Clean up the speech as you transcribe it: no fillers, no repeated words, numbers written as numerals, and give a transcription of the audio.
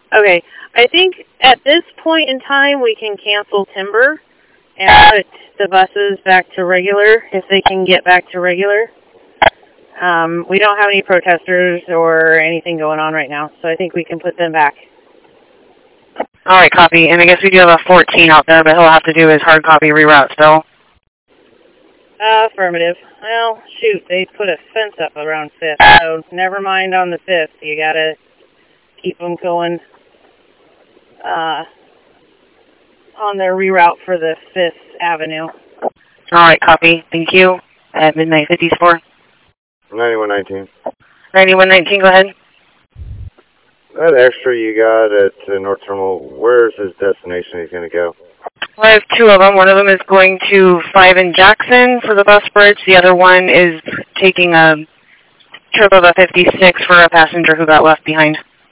Okay, I think at this point in time we can cancel Timber and put the buses back to regular if they can get back to regular. We don't have any protesters or anything going on right now, so I think we can put them back. All right, copy. And I guess we do have a 14 out there, but he'll have to do his hard copy reroute still. Affirmative. Well, shoot, they put a fence up around 5th, so never mind on the 5th. You gotta keep them going on their reroute for the 5th Avenue. All right, copy. Thank you. At midnight 54. 9119. 9119, go ahead. That extra you got at North Terminal, where's his destination he's going to go? Well, I have two of them. One of them is going to 5 in Jackson for the bus bridge. The other one is taking a trip of a 56 for a passenger who got left behind.